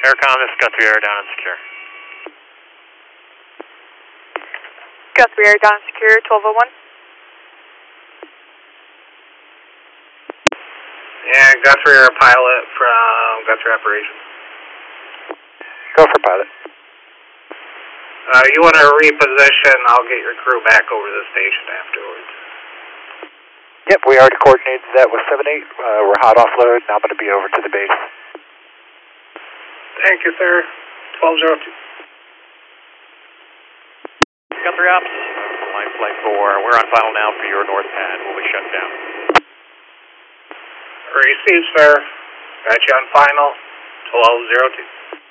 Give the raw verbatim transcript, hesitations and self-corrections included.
Aircom, this is Guthrie Air down and secure. Guthrie Air down and secure, twelve oh one. Yeah, Guthrie Air pilot from Guthrie Operations. Go for pilot. Uh, you want to reposition, I'll get your crew back over to the station afterwards. Yep, we already coordinated that with seven eight. Uh, we're hot offload, now I'm going to be over to the base. Thank you, sir. twelve oh two. Guthrie Ops, line flight four. We're on final now for your north pad. We'll be shut down. Received, sir. Got you on final. twelve oh two.